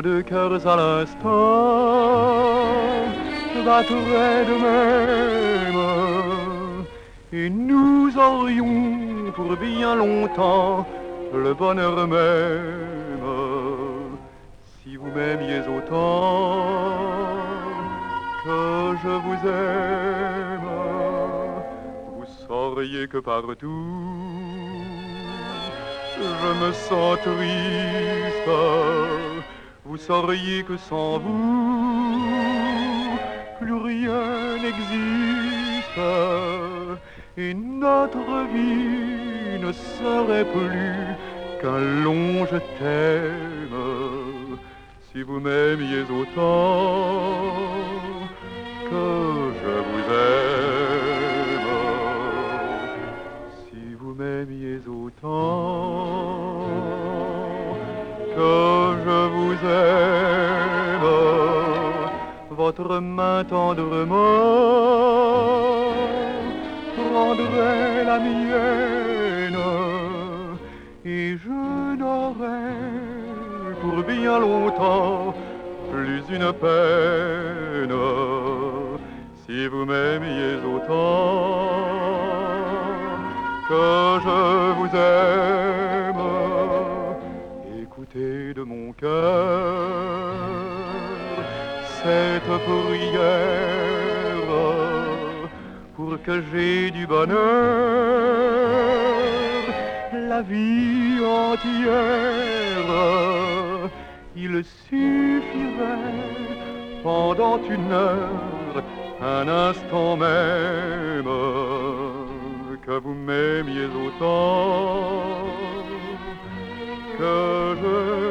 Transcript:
nos deux cœurs à l'instant battraient de même, et nous aurions pour bien longtemps le bonheur même. Si vous m'aimiez autant que je vous aime, vous sauriez que partout je me sens triste. Vous sauriez que sans vous plus rien n'existe, et notre vie ne serait plus qu'un long je t'aime. Si vous m'aimiez autant que je vous aime, si vous m'aimiez autant que je vous aime, votre main tendrement prendrait la mienne, et je n'aurais pour bien longtemps plus une peine. Si vous m'aimiez autant que je vous aime, écoutez de mon cœur cette prière pour que j'aie du bonheur la vie entière. Il suffirait pendant une heure, un instant même, que vous m'aimiez autant que je